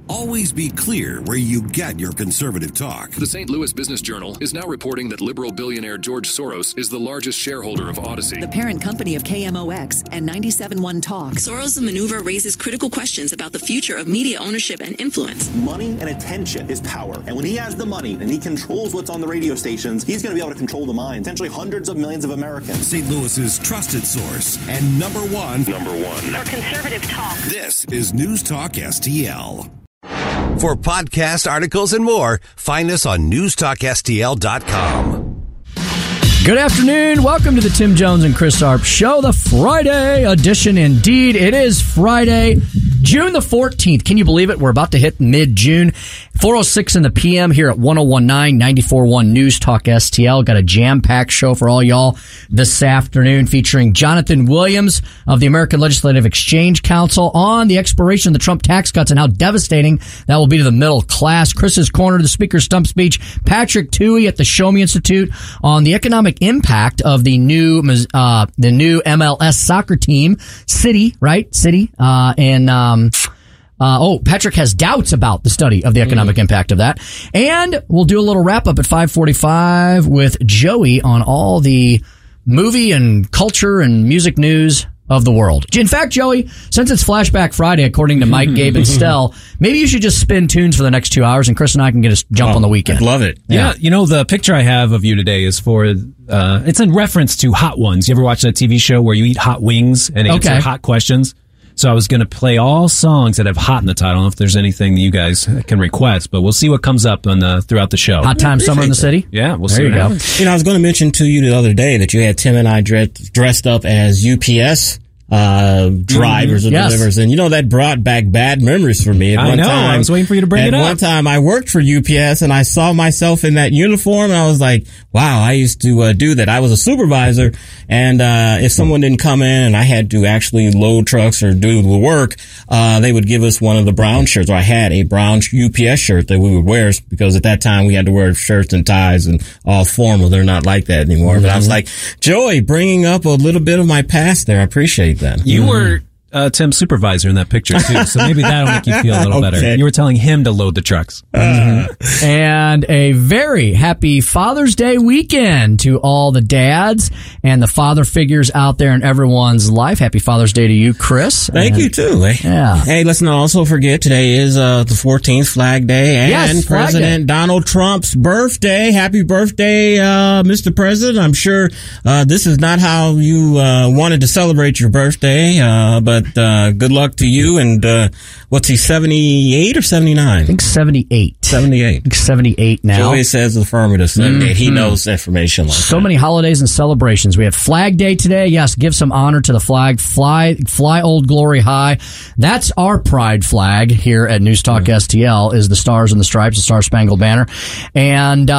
Always be clear where you get your conservative talk. The St. Louis Business Journal is now reporting that liberal billionaire George Soros is the largest shareholder of Odyssey, the parent company of KMOX and 97.1 Talk. Soros' maneuver raises critical questions about the future of media ownership and influence. Money and attention is power. And when he has the money and he controls what's on the radio stations, he's going to be able to control the minds, potentially hundreds of millions of Americans. St. Louis's trusted source and number one for conservative talk. This is News Talk STL. For podcast articles and more, find us on newstalkstl.com. Good afternoon. Welcome to the Tim Jones and Chris Arp Show, the Friday edition. Indeed, it is Friday, June the 14th. Can you believe it? We're about to hit mid-June. 4:06 in the PM here at 101.9, 94.1 News Talk STL. Got a jam-packed show for all y'all this afternoon featuring Jonathan Williams of the American Legislative Exchange Council on the expiration of the Trump tax cuts and how devastating that will be to the middle class. Chris's Corner, the Speaker's Stump Speech. Patrick Tuohy at the Show Me Institute on the economic impact of the new MLS soccer team, City, right? City, Patrick has doubts about the study of the economic impact of that. And we'll do a little wrap up at 5:45 with Joey on all the movie and culture and music news of the world. In fact, Joey, since it's Flashback Friday, according to Mike, Gabe, and Stell, maybe you should just spin tunes for the next 2 hours and Chris and I can get a jump on the weekend. I'd love it. Yeah, you know, the picture I have of you today is for, it's in reference to Hot Ones. You ever watch that TV show where you eat hot wings and answer hot questions? So I was going to play all songs that have hot in the title. I don't know if there's anything that you guys can request, but we'll see what comes up throughout the show. Hot Time Summer in the City? Yeah, we'll there see. You go. You know, I was going to mention to you the other day that you had Tim and I dressed up as UPS drivers or delivers, and you know that brought back bad memories for me. I was waiting for you to bring it up. At one time, I worked for UPS, and I saw myself in that uniform, and I was like, "Wow, I used to do that." I was a supervisor, and if someone didn't come in, and I had to actually load trucks or do the work, they would give us one of the brown shirts. Or I had a brown UPS shirt that we would wear because at that time we had to wear shirts and ties and all formal. They're not like that anymore. But I was like, Joey, bringing up a little bit of my past there. I appreciate that. You were Tim's supervisor in that picture too, so maybe that'll make you feel a little better. You were telling him to load the trucks. And a very happy Father's Day weekend to all the dads and the father figures out there in everyone's life. Happy Father's Day to you, Chris. Thank you too. Yeah. Hey, let's not also forget today is the 14th Flag Day and President Donald Trump's birthday. Happy birthday, Mr. President. I'm sure this is not how you wanted to celebrate your birthday, but good luck to you. And what's he, 78 or 79? I think 78. 78. 78 now. Joey says affirmative 78. He knows information like so that. many holidays and celebrations. We have Flag Day today. Yes, give some honor to the flag. Fly Old Glory High. That's our pride flag here at News Talk STL, is the Stars and the Stripes, the Star Spangled Banner. And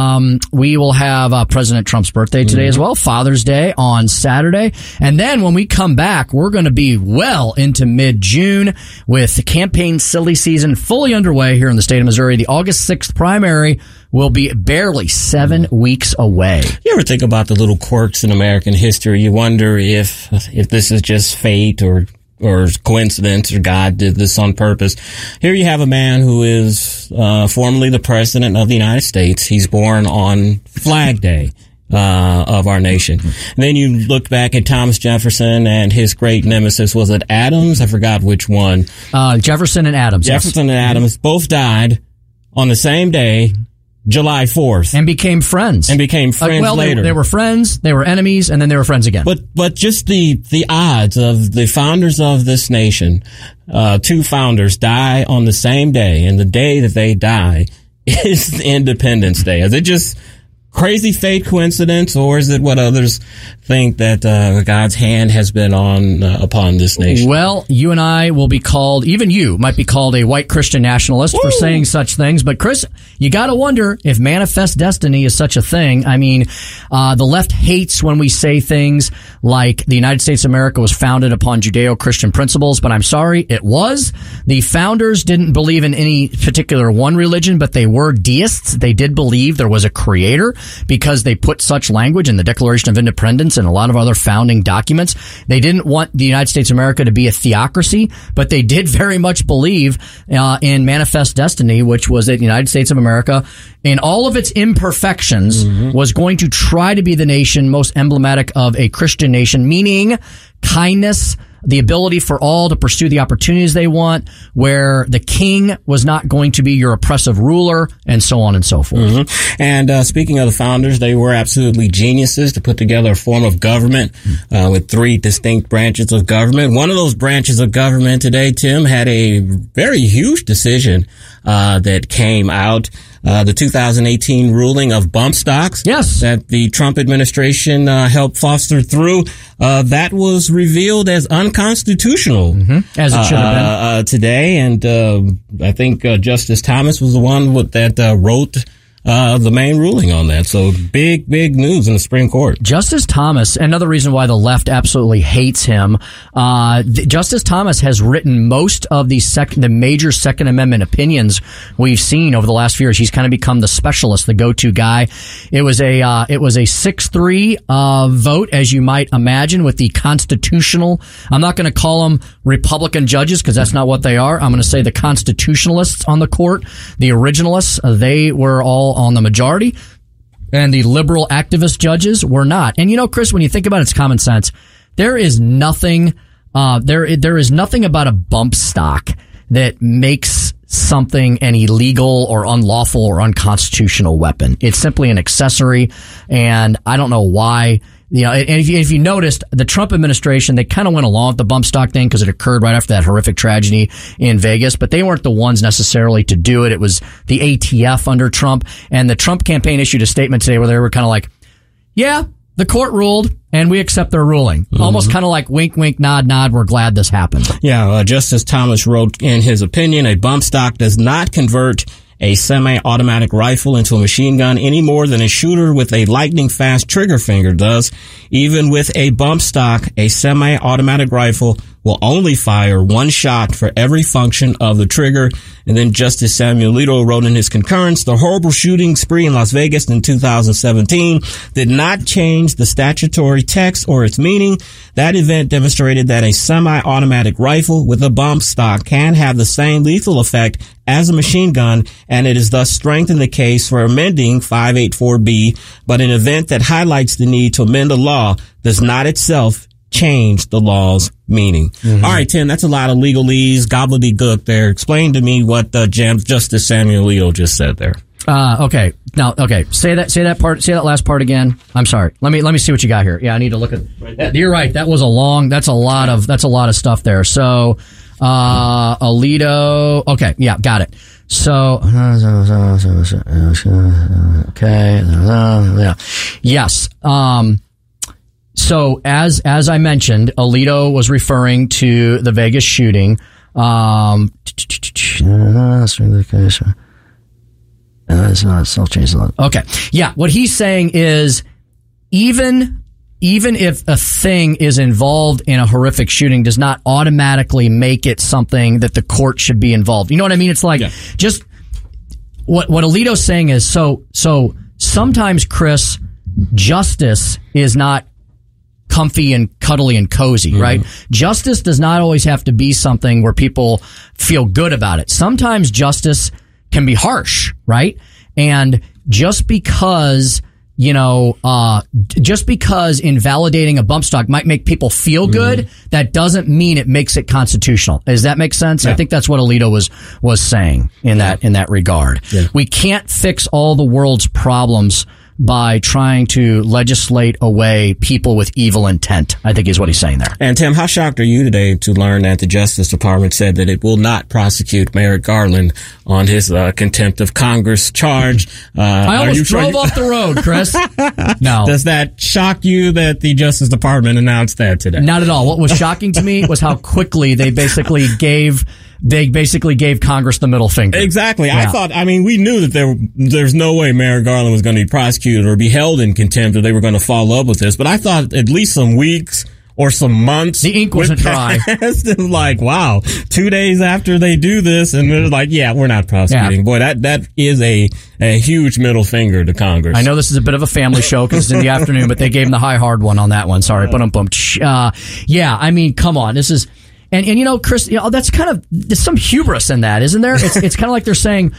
we will have President Trump's birthday today as well. Father's Day on Saturday. And then when we come back, we're going to be well into mid-June with the campaign silly season fully underway here in the state of Missouri. The August 6th primary will be barely 7 weeks away. You ever think about the little quirks in American history? You wonder if this is just fate or coincidence or God did this on purpose. Here you have a man who is formerly the president of the United States. He's born on Flag Day of our nation. And then you look back at Thomas Jefferson and his great nemesis. Was it Adams? I forgot which one. Jefferson and Adams. Jefferson and Adams both died on the same day, July 4th. And became friends. Later. They were friends, they were enemies, and then they were friends again. But just the odds of the founders of this nation, two founders die on the same day, and the day that they die is Independence Day. Is it just crazy fate coincidence, or is it what others think that God's hand has been on upon this nation? Well, you and I will be called, even you might be called a white Christian nationalist for saying such things. But Chris, you got to wonder if manifest destiny is such a thing. I mean, the left hates when we say things like the United States of America was founded upon Judeo-Christian principles, but I'm sorry, it was. The founders didn't believe in any particular one religion, but they were deists. They did believe there was a creator. because they put such language in the Declaration of Independence and a lot of other founding documents. They didn't want the United States of America to be a theocracy, but they did very much believe in manifest destiny, which was that the United States of America, in all of its imperfections, was going to try to be the nation most emblematic of a Christian nation, meaning kindness, the ability for all to pursue the opportunities they want, where the king was not going to be your oppressive ruler, and so on and so forth. And speaking of the founders, they were absolutely geniuses to put together a form of government with 3 distinct branches of government. One of those branches of government today, Tim, had a very huge decision that came out. The 2018 ruling of bump stocks. Yes. That the Trump administration helped foster through. That was revealed as unconstitutional. As it should have been. Today. And I think Justice Thomas was the one that wrote the main ruling on that. So big news in the Supreme Court. Justice Thomas, another reason why the left absolutely hates him. Justice Thomas has written most of the major Second Amendment opinions we've seen over the last few years. He's kind of become the specialist, the go-to guy. It was a 6-3 vote, as you might imagine, with the constitutional. I'm not going to call them Republican judges because that's not what they are. I'm going to say the constitutionalists on the court, the originalists. They were all on the majority, and the liberal activist judges were not. And Chris, when you think about it, it's common sense. There is nothing, there is nothing about a bump stock that makes something an illegal or unlawful or unconstitutional weapon. It's simply an accessory, and I don't know why. And if you noticed, the Trump administration, they kind of went along with the bump stock thing because it occurred right after that horrific tragedy in Vegas, but they weren't the ones necessarily to do it. It was the ATF under Trump, and the Trump campaign issued a statement today where they were kind of like, yeah, the court ruled and we accept their ruling. Almost kind of like wink, wink, nod, nod. We're glad this happened. Yeah. Justice Thomas wrote in his opinion, a bump stock does not convert a semi-automatic rifle into a machine gun any more than a shooter with a lightning-fast trigger finger does. Even with a bump stock, a semi-automatic rifle will only fire one shot for every function of the trigger. And then Justice Samuel Alito wrote in his concurrence, the horrible shooting spree in Las Vegas in 2017 did not change the statutory text or its meaning. That event demonstrated that a semi-automatic rifle with a bump stock can have the same lethal effect as a machine gun, and it is thus strengthened the case for amending 584B, but an event that highlights the need to amend the law does not itself change the law's meaning. All right, Tim, that's a lot of legalese, gobbledygook there. Explain to me what Justice Samuel Alito just said there. Okay. Now, okay. Say that last part again. I'm sorry. Let me see what you got here. Yeah, I need to look at. You're right. That's a lot of stuff there. So, Alito. Okay. Yeah, got it. So, okay. Yeah. Yes. So as I mentioned, Alito was referring to the Vegas shooting. Okay. Yeah. What he's saying is even if a thing is involved in a horrific shooting does not automatically make it something that the court should be involved. You know what I mean? It's like just what Alito's saying is so sometimes, Chris, justice is not comfy and cuddly and cozy, right? Justice does not always have to be something where people feel good about it. Sometimes justice can be harsh, right? And just because invalidating a bump stock might make people feel good, that doesn't mean it makes it constitutional. Does that make sense? Yeah. I think that's what Alito was saying in that regard. Yeah. We can't fix all the world's problems by trying to legislate away people with evil intent, I think is what he's saying there. And Tim, how shocked are you today to learn that the Justice Department said that it will not prosecute Merrick Garland on his contempt of Congress charge? I almost drove off the road, Chris. No. Does that shock you that the Justice Department announced that today? Not at all. What was shocking to me was how quickly they basically gave Congress the middle finger. Exactly. Yeah. We knew that there's no way Merrick Garland was going to be prosecuted or be held in contempt or they were going to follow up with this. But I thought at least some weeks or some months. The ink wasn't dry. It's like, wow, 2 days after they do this, and they're like, yeah, we're not prosecuting. Yeah. Boy, that is a huge middle finger to Congress. I know this is a bit of a family show because it's in the afternoon, but they gave him the high hard one on that one. Sorry, yeah, I mean, come on, this is. And you know, Chris, you know, that's kind of, there's some hubris in that, isn't there? It's kind of like they're saying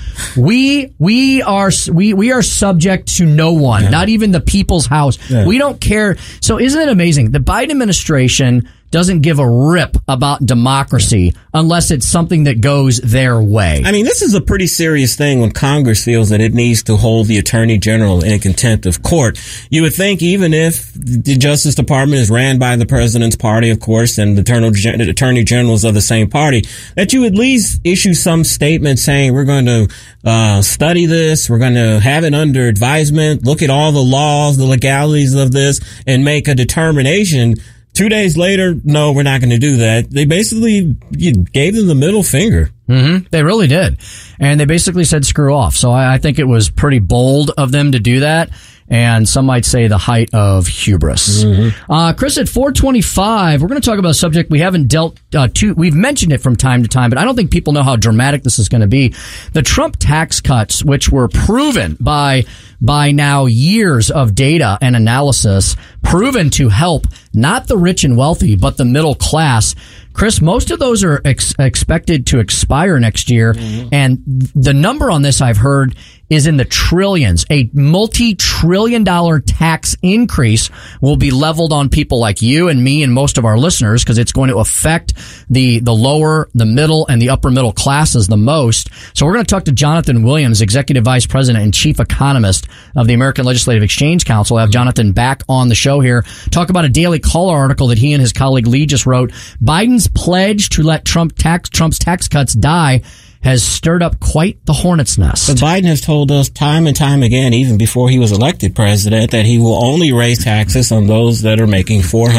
we are subject to no one, not even the people's house. Yeah. We don't care. So isn't it amazing? The Biden administration doesn't give a rip about democracy unless it's something that goes their way. I mean, this is a pretty serious thing when Congress feels that it needs to hold the Attorney General in contempt of court. You would think even if the Justice Department is ran by the president's party, of course, and the Attorney Generals of the same party, that you at least issue some statement saying we're going to study this, we're going to have it under advisement, look at all the laws, the legalities of this, and make a determination. 2 days later, no, we're not going to do that. They basically gave them the middle finger. Mm-hmm. They really did. And they basically said screw off. So I think it was pretty bold of them to do that. And some might say the height of hubris. Mm-hmm. Chris, at 4:25, we're going to talk about a subject we haven't dealt we've mentioned it from time to time, but I don't think people know how dramatic this is going to be. The Trump tax cuts, which were proven by now years of data and analysis, proven to help not the rich and wealthy, but the middle class. Chris, most of those are expected to expire next year. Mm-hmm. And the number on this I've heard is in the trillions. A multi-trillion-dollar tax increase will be leveled on people like you and me and most of our listeners because it's going to affect the lower, the middle, and the upper middle classes the most. So we're going to talk to Jonathan Williams, Executive Vice President and Chief Economist of the American Legislative Exchange Council. I have Jonathan back on the show here. Talk about a Daily Caller article that he and his colleague Lee just wrote. Biden's pledge to let Trump's tax cuts die has stirred up quite the hornet's nest. But Biden has told us time and time again, even before he was elected president, that he will only raise taxes on those that are making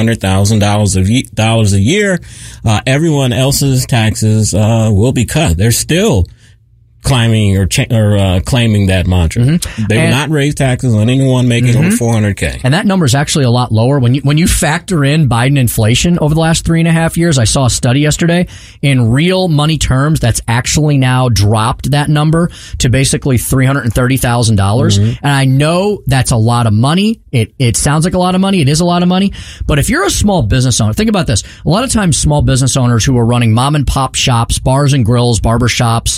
$400,000 a year. Everyone else's taxes will be cut. They're still claiming that mantra. Mm-hmm. They will not raise taxes on anyone making over $400K. And that number is actually a lot lower when you factor in Biden inflation over the last 3.5 years. I saw a study yesterday. In real money terms, that's actually now dropped that number to basically $330,000. Mm-hmm. And I know that's a lot of money. It sounds like a lot of money. It is a lot of money. But if you're a small business owner, think about this. A lot of times small business owners who are running mom and pop shops, bars and grills, barber shops,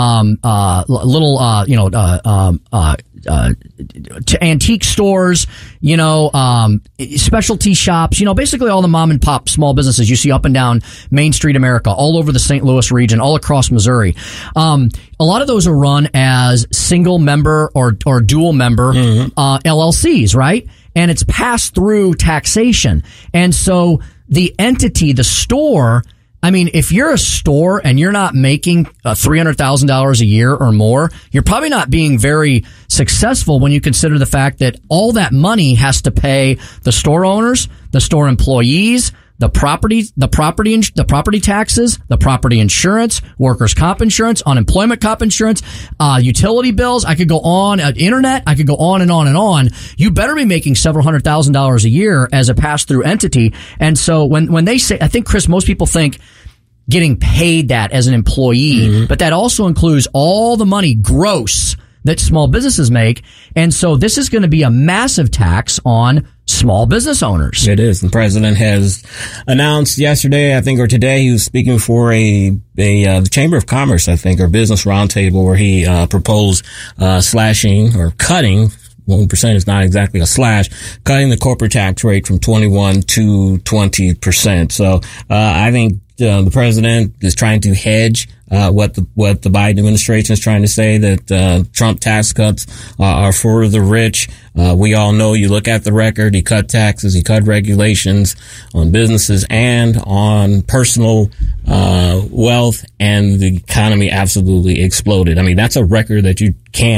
antique stores, specialty shops, basically all the mom and pop small businesses you see up and down Main Street America, all over the St. Louis region, all across Missouri. A lot of those are run as single member or dual member LLCs, right? And it's passed through taxation. And so the entity, the store, I mean, if you're a store and you're not making $300,000 a year or more, you're probably not being very successful when you consider the fact that all that money has to pay the store owners, the store employees, the property taxes, the property insurance, workers' comp insurance, unemployment comp insurance, utility bills. I could go on, internet. I could go on and on and on. You better be making several $100,000 a year as a pass-through entity. And so when they say, I think, Chris, most people think getting paid that as an employee, but that also includes all the money gross that small businesses make. And so this is going to be a massive tax on small business owners. It is. The president has announced yesterday, I think, or today, he was speaking for the Chamber of Commerce, I think, or Business Roundtable, where he proposed slashing or cutting. 1% is not exactly a slash, cutting the corporate tax rate from 21 to 20%. So I think the president is trying to hedge what the Biden administration is trying to say, that Trump tax cuts are for the rich. We all know, you look at the record, he cut taxes, he cut regulations on businesses and on personal wealth, and the economy absolutely exploded. I mean, that's a record that you can't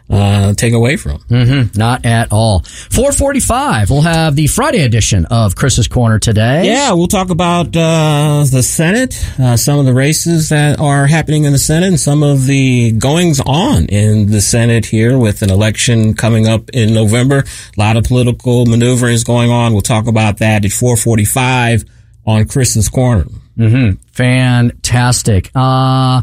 take away from. Not at all. 4:45, we'll have the Friday edition of Chris's Corner today. Yeah, we'll talk about the Senate, some of the races that are happening in the Senate, and some of the goings on in the Senate here with an election coming up in November. A lot of political maneuverings going on. We'll talk about that at 4:45 on Chris's Corner. Fantastic. For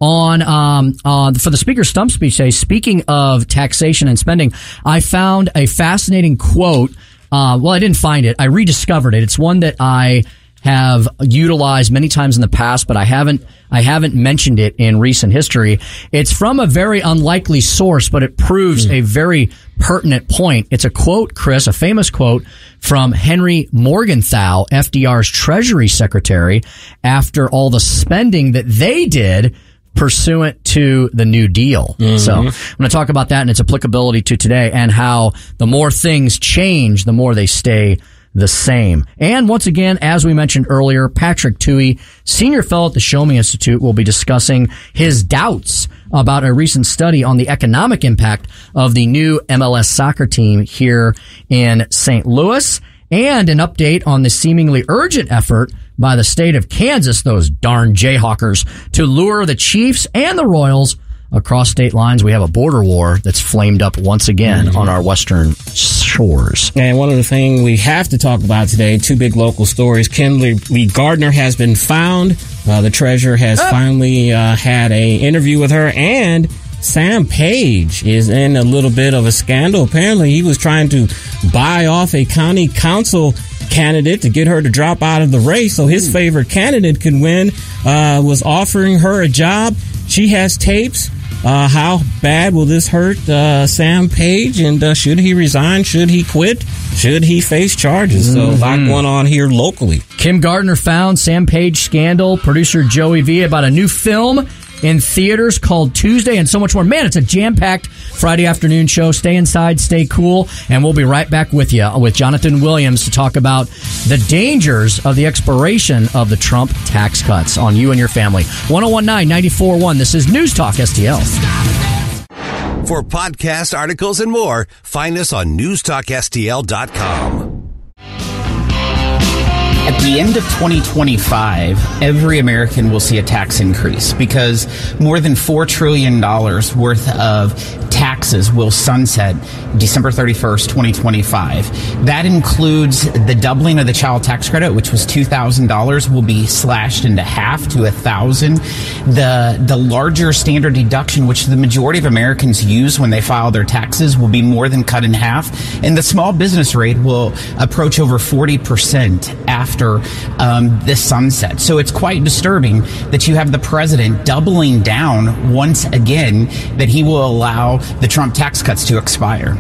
the Speaker's Stump Speech today, speaking of taxation and spending, I found a fascinating quote. Well, I didn't find it. I rediscovered it. It's one that I have utilized many times in the past, but I haven't mentioned it in recent history. It's from a very unlikely source, but it proves a very pertinent point. It's a quote, Chris, a famous quote from Henry Morgenthau, FDR's Treasury Secretary, after all the spending that they did pursuant to the New Deal. So I'm going to talk about that and its applicability to today, and how the more things change, the more they stay the same. And once again, as we mentioned earlier, Patrick Tuohy, senior fellow at the Show Me Institute, will be discussing his doubts about a recent study on the economic impact of the new MLS soccer team here in St. Louis, and an update on the seemingly urgent effort by the state of Kansas, those darn Jayhawkers, to lure the Chiefs and the Royals across state lines. We have a border war that's flamed up once again on our western shores. And one of the things we have to talk about today, two big local stories. Kimberly Gardner has been found. The treasurer has finally had a interview with her, and Sam Page is in a little bit of a scandal. Apparently, he was trying to buy off a county council candidate to get her to drop out of the race so his favorite candidate could win. Was offering her a job. She has tapes. How bad will this hurt Sam Page? And should he resign? Should he quit? Should he face charges? So a lot going on here locally. Kim Gardner found, Sam Page scandal, producer Joey V about a new film in theaters called Tuesday, and so much more. Man, it's a jam-packed Friday afternoon show. Stay inside, stay cool, and we'll be right back with you with Jonathan Williams to talk about the dangers of the expiration of the Trump tax cuts on you and your family. 1019-94.1. This is News Talk STL. For podcast articles and more, find us on newstalkstl.com. At the end of 2025, every American will see a tax increase because more than $4 trillion worth of taxes will sunset December 31st, 2025. That includes the doubling of the child tax credit, which was $2,000, will be slashed into half to $1,000. The larger standard deduction, which the majority of Americans use when they file their taxes, will be more than cut in half. And the small business rate will approach over 40% after this sunset. So it's quite disturbing that you have the president doubling down once again that he will allow the Trump tax cuts to expire.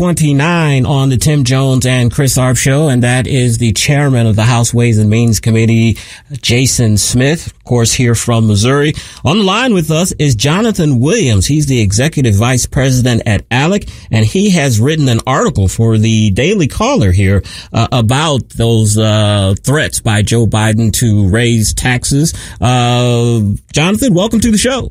429 on the Tim Jones and Chris Arp Show, and that is the chairman of the House Ways and Means Committee, Jason Smith, of course, here from Missouri. On the line with us is Jonathan Williams. He's the executive vice president at ALEC, and he has written an article for the Daily Caller here about those threats by Joe Biden to raise taxes. Jonathan, welcome to the show.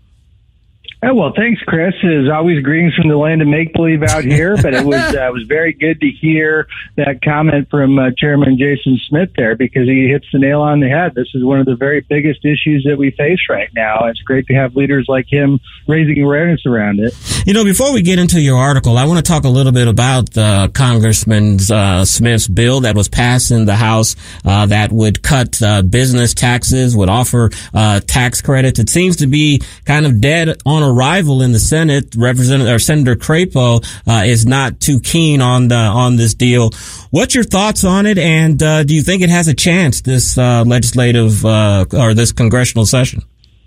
Oh, well, thanks, Chris. As always, greetings from the land of make-believe out here, but it was very good to hear that comment from Chairman Jason Smith there, because he hits the nail on the head. This is one of the very biggest issues that we face right now. It's great to have leaders like him raising awareness around it. You know, before we get into your article, I want to talk a little bit about Congressman Smith's bill that was passed in the House that would cut business taxes, would offer tax credits. It seems to be kind of dead on arrival in the Senate. Senator Crapo is not too keen on this deal. What's your thoughts on it, and do you think it has a chance this legislative or this congressional session?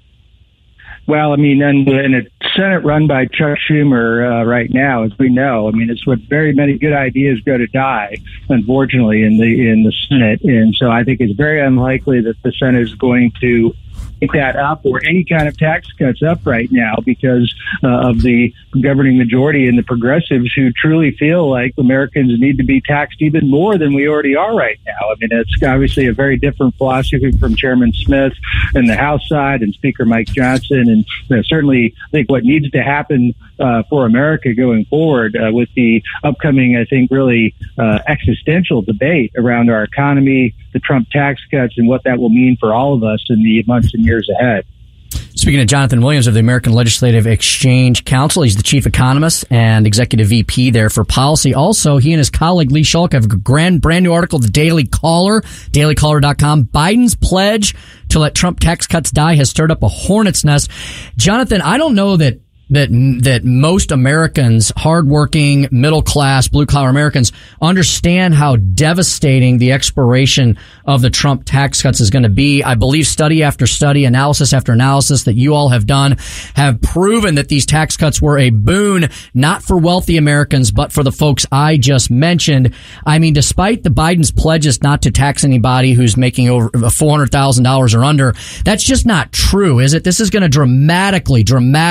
Well, I mean, in a Senate run by Chuck Schumer right now, as we know, I mean, it's what very many good ideas go to die, unfortunately, in the Senate. And so I think it's very unlikely that the Senate is going to that up or any kind of tax cuts up right now because of the governing majority and the progressives who truly feel like Americans need to be taxed even more than we already are right now. I mean, it's obviously a very different philosophy from Chairman Smith and the House side and Speaker Mike Johnson. And certainly I think what needs to happen for America going forward with the upcoming, I think, really existential debate around our economy, the Trump tax cuts, and what that will mean for all of us in the months and years ahead. Speaking of Jonathan Williams of the American Legislative Exchange Council, he's the chief economist and executive VP there for policy. Also, he and his colleague Lee Schulk have a brand new article, The Daily Caller, dailycaller.com. Biden's pledge to let Trump tax cuts die has stirred up a hornet's nest. Jonathan, I don't know that most Americans, hardworking, middle class, blue collar Americans, understand how devastating the expiration of the Trump tax cuts is going to be. I believe study after study, analysis after analysis that you all have done have proven that these tax cuts were a boon, not for wealthy Americans, but for the folks I just mentioned. I mean, despite the Biden's pledges not to tax anybody who's making over $400,000 or under, that's just not true, is it? This is going to dramatically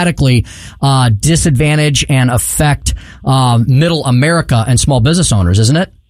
disadvantage and affect middle America and small business owners, isn't it?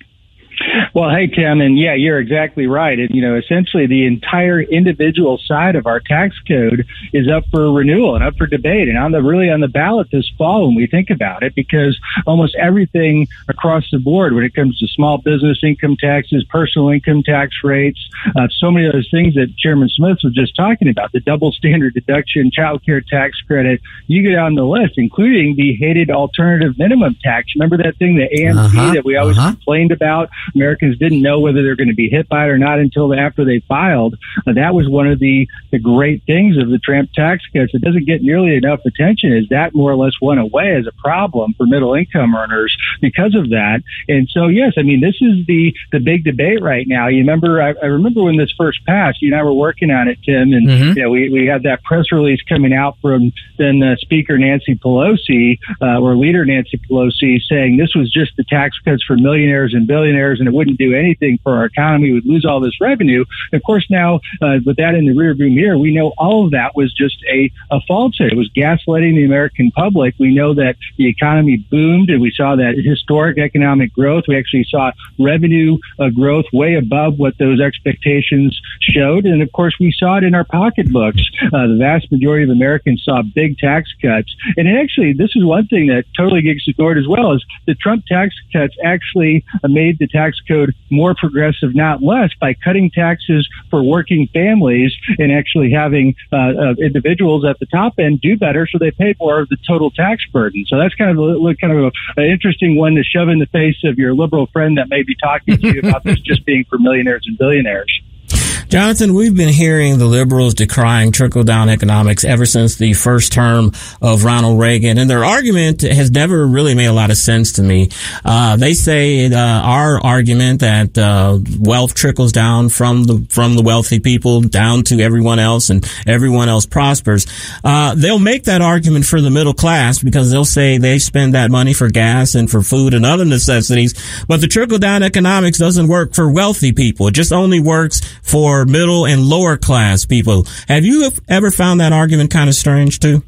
Well, hey, Tim, and yeah, you're exactly right. And, essentially the entire individual side of our tax code is up for renewal and up for debate and on the ballot this fall when we think about it, because almost everything across the board when it comes to small business income taxes, personal income tax rates, so many of those things that Chairman Smith was just talking about, the double standard deduction, child care tax credit, you go down the list, including the hated alternative minimum tax. Remember that thing, the AMT that we always complained about? Americans didn't know whether they're going to be hit by it or not until after they filed. That was one of the great things of the Trump tax cuts. It doesn't get nearly enough attention as that more or less went away as a problem for middle income earners because of that. And so, yes, I mean, this is the big debate right now. You remember, I remember when this first passed, you and I were working on it, Tim, and we had that press release coming out from then Speaker Nancy Pelosi or Leader Nancy Pelosi saying this was just the tax cuts for millionaires and billionaires and it wouldn't do anything for our economy. We'd lose all this revenue. Of course, now with that in the rearview mirror, we know all of that was just a falsehood. It was gaslighting the American public. We know that the economy boomed and we saw that historic economic growth. We actually saw revenue growth way above what those expectations showed. And of course, we saw it in our pocketbooks. The vast majority of Americans saw big tax cuts. And actually, this is one thing that totally gets ignored as well, is the Trump tax cuts actually made the tax code more progressive, not less, by cutting taxes for working families and actually having individuals at the top end do better, so they pay more of the total tax burden. So that's kind of an interesting one to shove in the face of your liberal friend that may be talking to you about this just being for millionaires and billionaires. Jonathan, we've been hearing the liberals decrying trickle-down economics ever since the first term of Ronald Reagan, and their argument has never really made a lot of sense to me. They say our argument that wealth trickles down from the wealthy people down to everyone else, and everyone else prospers. They'll make that argument for the middle class because they'll say they spend that money for gas and for food and other necessities, but the trickle-down economics doesn't work for wealthy people. It just only works for middle and lower class people. Have you ever found that argument kind of strange too?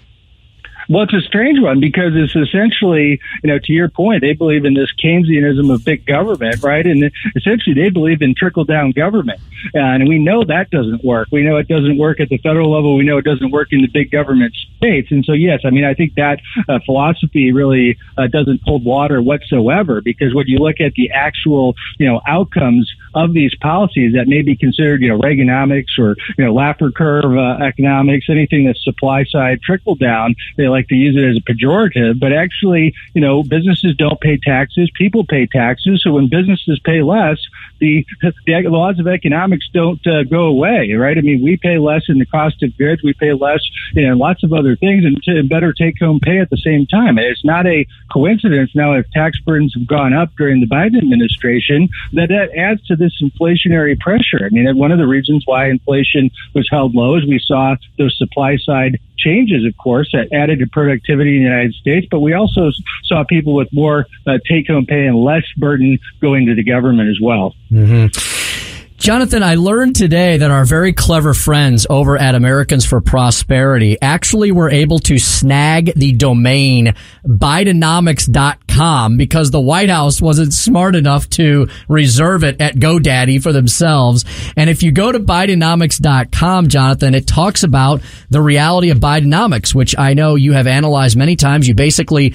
Well, it's a strange one because it's essentially, to your point, they believe in this Keynesianism of big government, right? And essentially they believe in trickle-down government. And we know that doesn't work. We know it doesn't work at the federal level. We know it doesn't work in the big government states. And so, yes, I mean, I think that philosophy really doesn't hold water whatsoever, because when you look at the actual, outcomes of these policies that may be considered, Reaganomics or, Laffer curve economics, anything that's supply side trickle down, they like to use it as a pejorative, but actually, businesses don't pay taxes, people pay taxes. So when businesses pay less, the laws of economics don't go away, right? I mean, we pay less in the cost of goods, we pay less in lots of other things, and better take-home pay at the same time. It's not a coincidence now if tax burdens have gone up during the Biden administration that adds to this inflationary pressure. I mean, one of the reasons why inflation was held low is we saw those supply-side changes, of course, that added to productivity in the United States, but we also saw people with more take-home pay and less burden going to the government as well. Mm-hmm. Jonathan, I learned today that our very clever friends over at Americans for Prosperity actually were able to snag the domain Bidenomics.com because the White House wasn't smart enough to reserve it at GoDaddy for themselves. And if you go to Bidenomics.com, Jonathan, it talks about the reality of Bidenomics, which I know you have analyzed many times. You basically,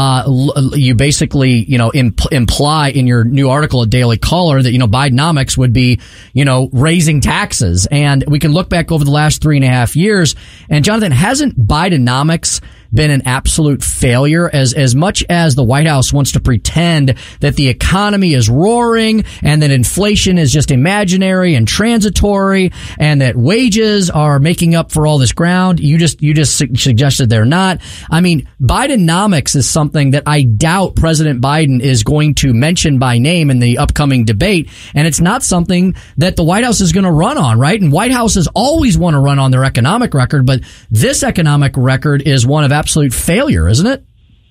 imply in your new article at Daily Caller that, Bidenomics would be, raising taxes. And we can look back over the last 3.5 years. And Jonathan, hasn't Bidenomics been an absolute failure as much as the White House wants to pretend that the economy is roaring and that inflation is just imaginary and transitory and that wages are making up for all this ground? You just suggested they're not. I mean, Bidenomics is something that I doubt President Biden is going to mention by name in the upcoming debate. And it's not something that the White House is going to run on, right? And White Houses always want to run on their economic record, but this economic record is one of absolute failure, isn't it?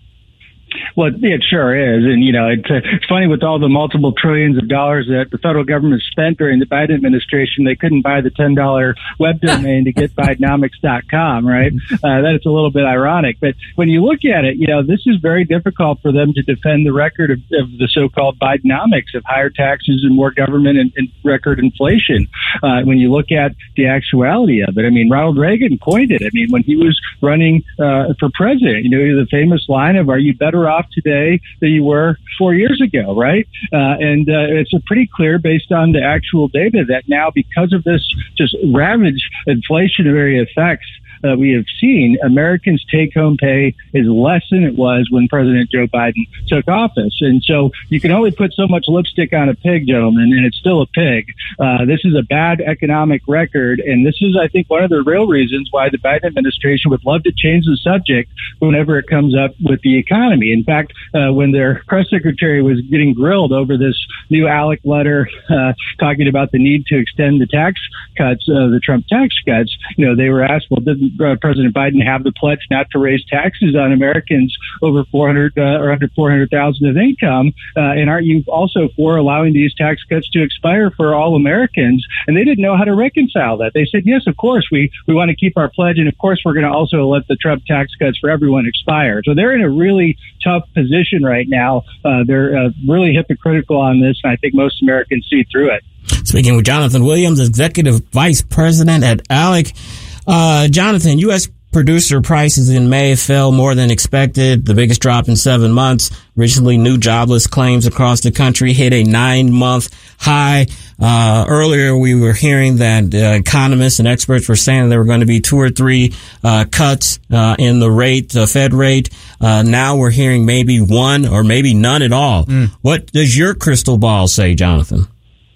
Well, it sure is. And, it's funny with all the multiple trillions of dollars that the federal government spent during the Biden administration, they couldn't buy the $10 web domain to get Bidenomics.com, right? That's a little bit ironic. But when you look at it, this is very difficult for them to defend the record of the so-called Bidenomics of higher taxes and more government and record inflation. When you look at the actuality of it, Ronald Reagan coined it. When he was running for president, the famous line of, "Are you better off today than you were 4 years ago," right? And it's pretty clear based on the actual data that now, because of this just ravaged inflationary effects that we have seen, Americans' take-home pay is less than it was when President Joe Biden took office. And so you can only put so much lipstick on a pig, gentlemen, and it's still a pig. This is a bad economic record, and this is, I think, one of the real reasons why the Biden administration would love to change the subject whenever it comes up with the economy. In fact, when their press secretary was getting grilled over this new ALEC letter talking about the need to extend the tax cuts, the Trump tax cuts, they were asked, well, didn't President Biden have the pledge not to raise taxes on Americans over 400 or under 400,000 of income? And aren't you also for allowing these tax cuts to expire for all Americans? And they didn't know how to reconcile that. They said, yes, of course, we want to keep our pledge. And of course, we're going to also let the Trump tax cuts for everyone expire. So they're in a really tough position right now. They're really hypocritical on this. And I think most Americans see through it. Speaking with Jonathan Williams, Executive Vice President at ALEC. Jonathan, U.S. producer prices in May fell more than expected, the biggest drop in 7 months. Recently, new jobless claims across the country hit a 9-month high. Earlier, we were hearing that economists and experts were saying there were going to be 2 or 3 cuts in the rate, the Fed rate. Now we're hearing maybe 1 or maybe none at all. What does your crystal ball say, Jonathan?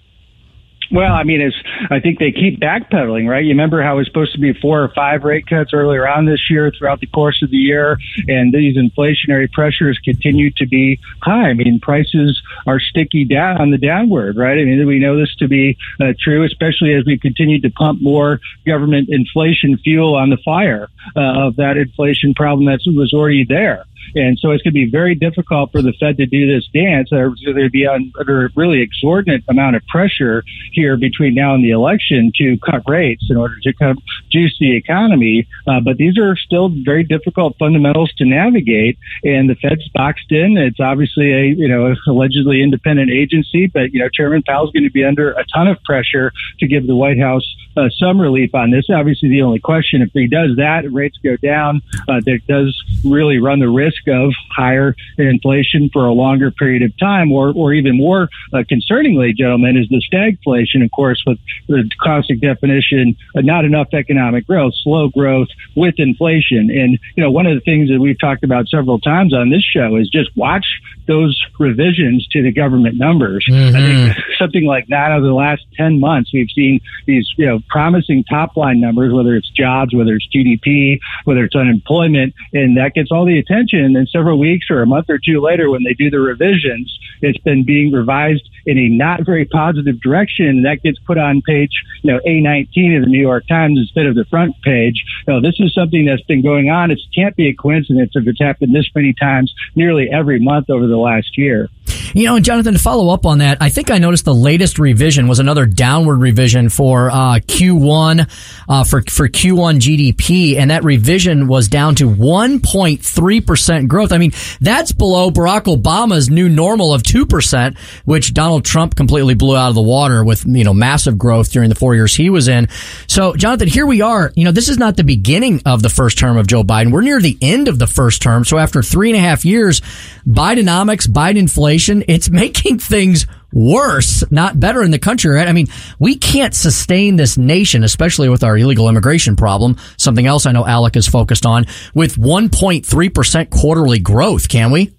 Well, I think they keep backpedaling, right? You remember how it was supposed to be 4 or 5 rate cuts earlier on this year throughout the course of the year, and these inflationary pressures continue to be high. Prices are sticky down on the downward, right? We know this to be true, especially as we continue to pump more government inflation fuel on the fire of that inflation problem that was already there. And so it's going to be very difficult for the Fed to do this dance. They're going to be under a really exorbitant amount of pressure here between now and the election to cut rates in order to kind of juice the economy. But these are still very difficult fundamentals to navigate. And the Fed's boxed in. It's obviously a allegedly independent agency, but Chairman Powell's going to be under a ton of pressure to give the White House some relief on this. Obviously, the only question, if he does that, rates go down, that does really run the risk of higher inflation for a longer period of time, or even more concerningly, gentlemen, is the stagflation, of course, with the classic definition, not enough economic growth, slow growth with inflation. And, one of the things that we've talked about several times on this show is just watch those revisions to the government numbers. I think something like 9 out of the last 10 months, we've seen these, promising top line numbers, whether it's jobs, whether it's GDP, whether it's unemployment, and that gets all the attention. And then several weeks or a month or two later, when they do the revisions, it's been being revised in a not very positive direction. And that gets put on page, A19 of the New York Times instead of the front page. This is something that's been going on. It can't be a coincidence if it's happened this many times, nearly every month over the last year. And Jonathan, to follow up on that, I think I noticed the latest revision was another downward revision for Q1 for Q1 GDP, and that revision was down to 1.3% growth. I mean, that's below Barack Obama's new normal of 2%, which Donald Trump completely blew out of the water with massive growth during the 4 years he was in. So, Jonathan, here we are. This is not the beginning of the first term of Joe Biden. We're near the end of the first term. So after 3.5 years, Bidenomics, Biden inflation, it's making things worse, not better in the country, right? I mean, we can't sustain this nation, especially with our illegal immigration problem, something else I know Alec is focused on, with 1.3% quarterly growth, can we?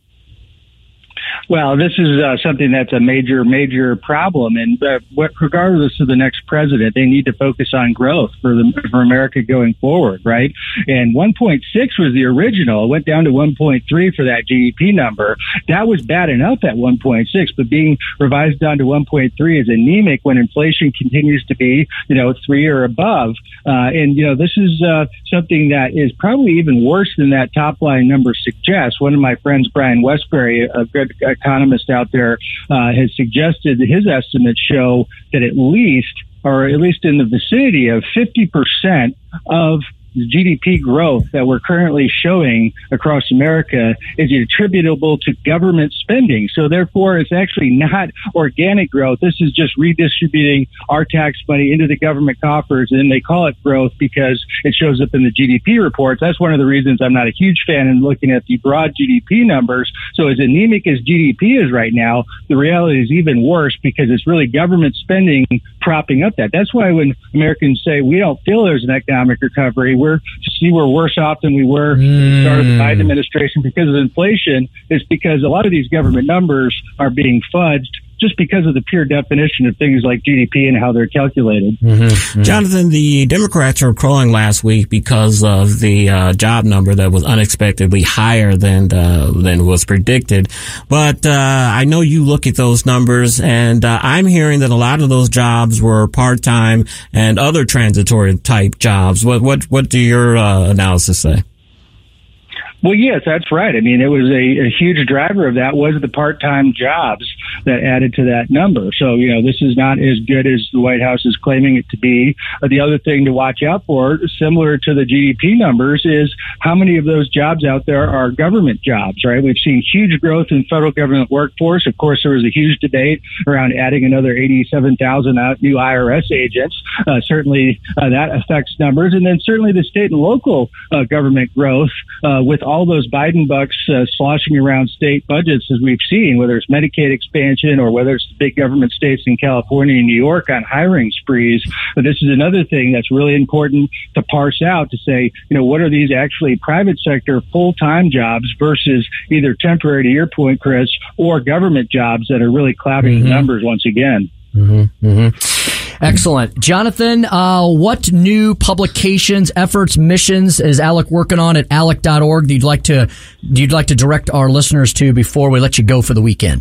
Well, this is something that's a major problem. And regardless of the next president, they need to focus on growth for America going forward, right? And 1.6 was the original. It went down to 1.3 for that GDP number. That was bad enough at 1.6, but being revised down to 1.3 is anemic when inflation continues to be, 3 or above. This is something that is probably even worse than that top line number suggests. One of my friends, Brian Westbury, a good economist out there, has suggested that his estimates show that at least in the vicinity of 50% of GDP growth that we're currently showing across America is attributable to government spending. So therefore, it's actually not organic growth. This is just redistributing our tax money into the government coffers, and they call it growth because it shows up in the GDP reports. That's one of the reasons I'm not a huge fan in looking at the broad GDP numbers. So as anemic as GDP is right now, the reality is even worse because it's really government spending propping up that. That's why when Americans say we don't feel there's an economic recovery, we're worse off than we were at the start of the Biden administration because of inflation. It's because a lot of these government numbers are being fudged just because of the pure definition of things like GDP and how they're calculated. Jonathan, the Democrats were crowing last week because of the job number that was unexpectedly higher than was predicted. But I know you look at those numbers, and I'm hearing that a lot of those jobs were part-time and other transitory type jobs. What do your analysis say? Well, yes, that's right. I mean, it was a huge driver of that was the part-time jobs that added to that number. So, this is not as good as the White House is claiming it to be. The other thing to watch out for, similar to the GDP numbers, is how many of those jobs out there are government jobs, right? We've seen huge growth in federal government workforce. Of course, there was a huge debate around adding another 87,000 new IRS agents. Certainly, that affects numbers. And then certainly the state and local government growth with all those Biden bucks sloshing around state budgets, as we've seen, whether it's Medicaid expansion or whether it's the big government states in California and New York on hiring sprees. But this is another thing that's really important to parse out, to say, what are these actually private sector full-time jobs versus either temporary, to your point, Chris, or government jobs that are really clouding the numbers once again. Excellent. Jonathan, what new publications, efforts, missions is Alec working on at alec.org you'd like to direct our listeners to before we let you go for the weekend?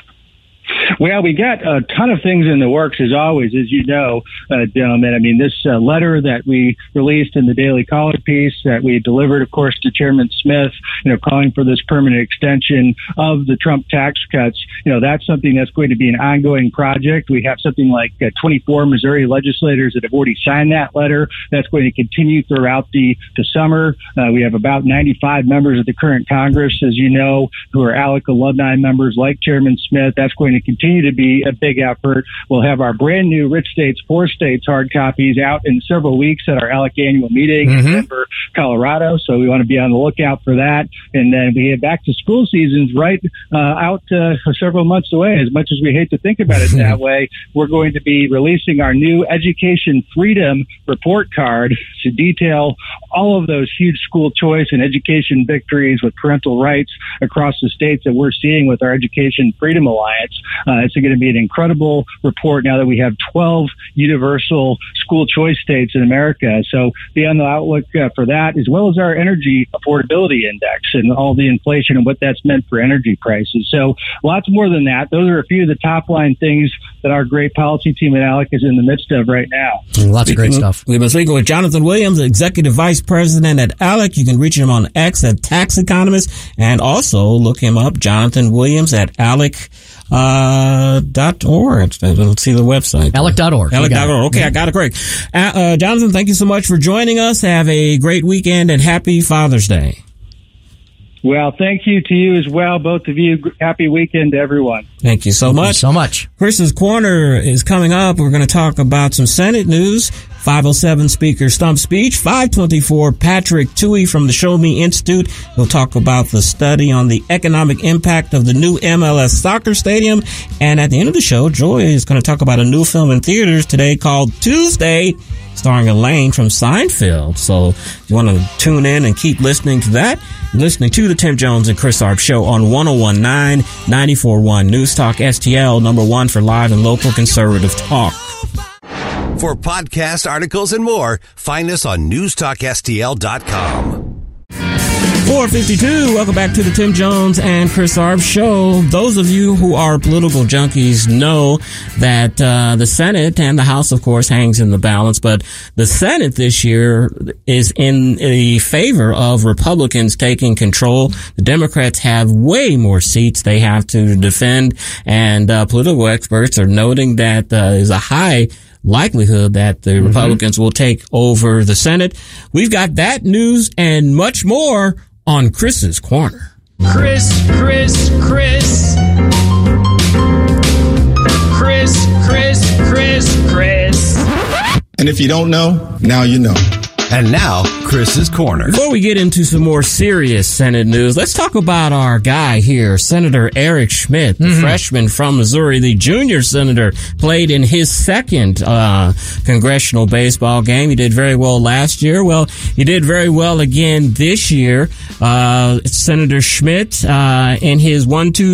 Well, we got a ton of things in the works, as always, as you know, gentlemen. I mean, this letter that we released in the Daily Caller piece that we delivered, of course, to Chairman Smith, calling for this permanent extension of the Trump tax cuts, that's something that's going to be an ongoing project. We have something like 24 Missouri legislators that have already signed that letter. That's going to continue throughout the summer. We have about 95 members of the current Congress, as you know, who are ALEC alumni members like Chairman Smith. That's going to continue to be a big effort. We'll have our brand new Rich States, Poor States hard copies out in several weeks at our ALEC annual meeting in Denver, Colorado. So we want to be on the lookout for that. And then we have back to school seasons right out several months away. As much as we hate to think about it that way, we're going to be releasing our new Education Freedom Report Card to detail all of those huge school choice and education victories with parental rights across the states that we're seeing with our Education Freedom Alliance. It's going to be an incredible report now that we have 12 universal school choice states in America. So be on the outlook for that, as well as our energy affordability index and all the inflation and what that's meant for energy prices. So lots more than that. Those are a few of the top line things that our great policy team at ALEC is in the midst of right now. Lots of great stuff. We've been speaking with Jonathan Williams, Executive Vice President at ALEC. You can reach him on X at Tax Economist, and also look him up, Jonathan Williams, at ALEC.org. Let's see the website. ALEC.org. ALEC.org. Okay, I got it correct. Jonathan, thank you so much for joining us. Have a great weekend and happy Father's Day. Well, thank you to you as well, both of you. Happy weekend to everyone. Thank you so much. Thank you so much. Chris's Corner is coming up. We're going to talk about some Senate news. 5:07 Speaker Stump Speech. 5:24 Patrick Tuohy from the Show Me Institute. We'll talk about the study on the economic impact of the new MLS soccer stadium. And at the end of the show, Joy is going to talk about a new film in theaters today called Tuesday, starring Elaine from Seinfeld. So if you want to tune in and keep listening to that, you're listening to the Tim Jones and Chris Arp Show on 101.9, 94.1 News Talk STL, number one for live and local conservative talk. For podcast articles and more, find us on newstalkstl.com. 4:52. Welcome back to the Tim Jones and Chris Arp Show. Those of you who are political junkies know that the Senate and the House, of course, hangs in the balance, but the Senate this year is in the favor of Republicans taking control. The Democrats have way more seats they have to defend, and political experts are noting that there's a high likelihood that the Republicans will take over the Senate. We've got that news and much more on Chris's Corner. Chris. And if you don't know, now you know. And now, Chris's Corner. Before we get into some more serious Senate news, let's talk about our guy here, Senator Eric Schmitt, the freshman from Missouri. The junior senator played in his second congressional baseball game. He did very well last year. Well, he did very well again this year. Senator Schmitt, in his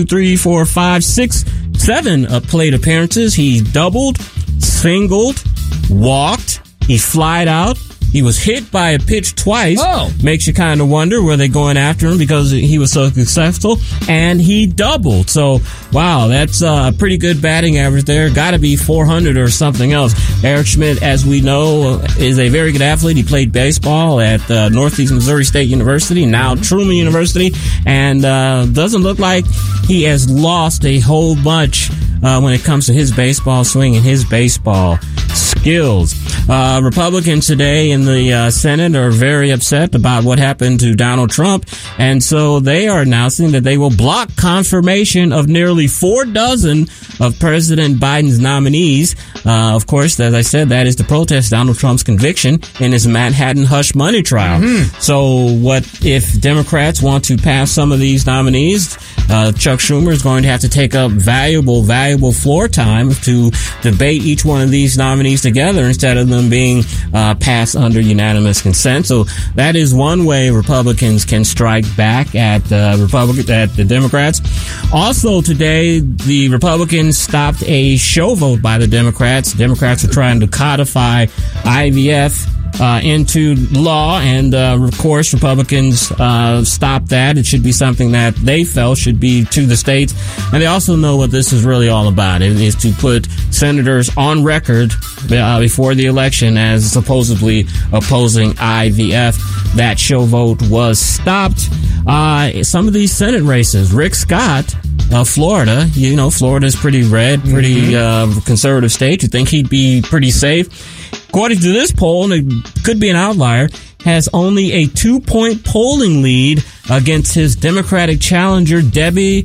7 plate appearances, he doubled, singled, walked, he flied out. He was hit by a pitch twice. Oh. Makes you kind of wonder, were they going after him because he was so successful? And he doubled. So, wow, that's a pretty good batting average there. Got to be 400 or something else. Eric Schmitt, as we know, is a very good athlete. He played baseball at Northeast Missouri State University, now Truman University, and doesn't look like he has lost a whole bunch when it comes to his baseball swing and his baseball skills. Republicans today in the Senate are very upset about what happened to Donald Trump, and so they are announcing that they will block confirmation of nearly 4 dozen of President Biden's nominees. Of course, as I said, that is to protest Donald Trump's conviction in his Manhattan hush money trial. So what if Democrats want to pass some of these nominees? Chuck Schumer is going to have to take up valuable floor time to debate each one of these nominees together instead of them being passed under unanimous consent. So that is one way Republicans can strike back at the Democrats. Also today, the Republicans stopped a show vote by the Democrats. Democrats are trying to codify IVF into law, and of course Republicans stopped that. It should be something that they felt should be to the states, and they also know what this is really all about. It is to put senators on record before the election as supposedly opposing IVF. That show vote was stopped. Some of these Senate races, Rick Scott of Florida, Florida's pretty red, pretty conservative state. You think he'd be pretty safe? According to this poll, and it could be an outlier, has only a 2-point polling lead against his Democratic challenger, Debbie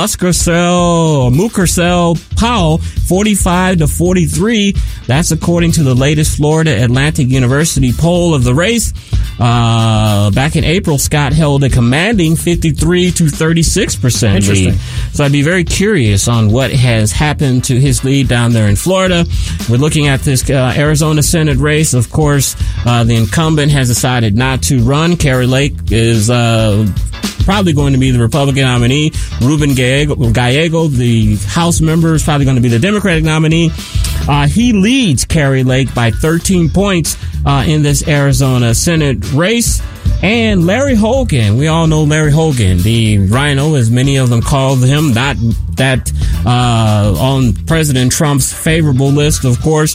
Mukersel Powell, 45-43. That's according to the latest Florida Atlantic University poll of the race. Back in April, Scott held a commanding 53-36% lead. So I'd be very curious on what has happened to his lead down there in Florida. We're looking at this Arizona Senate race. Of course, the incumbent has decided not to run. Kari Lake is probably going to be the Republican nominee. Ruben Gallego, the House member, is probably going to be the Democratic nominee. He leads Kari Lake by 13 points in this Arizona Senate race. And Larry Hogan, we all know Larry Hogan, the Rhino, as many of them call him, not that on President Trump's favorable list, of course.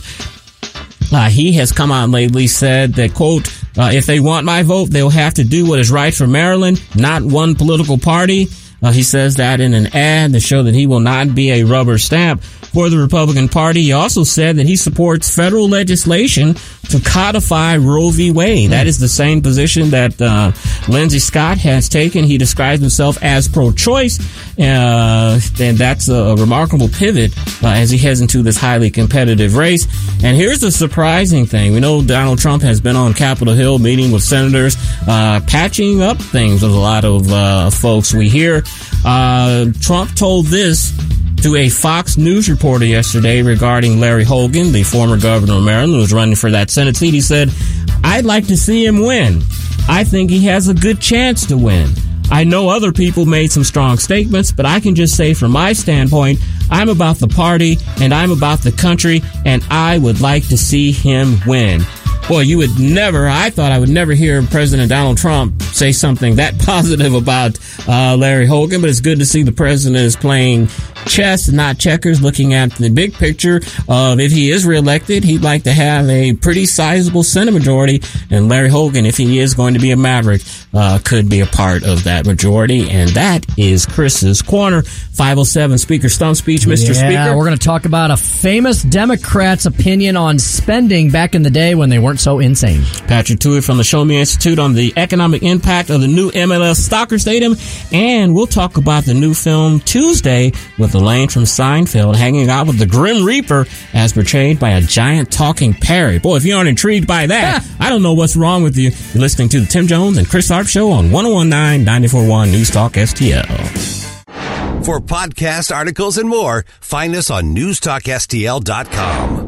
He has come out lately, said that, quote, if they want my vote, they'll have to do what is right for Maryland, not one political party. He says that in an ad to show that he will not be a rubber stamp for the Republican Party. He also said that he supports federal legislation to codify Roe v. Wade. That is the same position that Lindsey Scott has taken. He describes himself as pro-choice, and that's a remarkable pivot as he heads into this highly competitive race. And here's the surprising thing. We know Donald Trump has been on Capitol Hill meeting with senators, patching up things with a lot of folks. We hear Trump told this to a Fox News reporter yesterday regarding Larry Hogan, the former governor of Maryland who was running for that Senate seat. He said, I'd like to see him win. I think he has a good chance to win. I know other people made some strong statements, but I can just say from my standpoint, I'm about the party and I'm about the country, and I would like to see him win. Boy, I thought I would never hear President Donald Trump say something that positive about Larry Hogan, but it's good to see the president is playing chess, not checkers, looking at the big picture of if he is reelected, he'd like to have a pretty sizable Senate majority, and Larry Hogan, if he is going to be a Maverick, could be a part of that majority, and that is Chris's Corner. 507 Speaker Stump Speech, Mr. Speaker. We're going to talk about a famous Democrat's opinion on spending back in the day when they weren't so insane. Patrick Tuitt from the Show Me Institute on the economic impact of the new MLS Soccer Stadium, and we'll talk about the new film Tuesday with Elaine from Seinfeld hanging out with the Grim Reaper as portrayed by a giant talking parrot. Boy, if you aren't intrigued by that, I don't know what's wrong with you. You're listening to the Tim Jones and Chris Harp Show on 101.9 94.1 News Talk STL. For podcasts, articles, and more, find us on newstalkstl.com.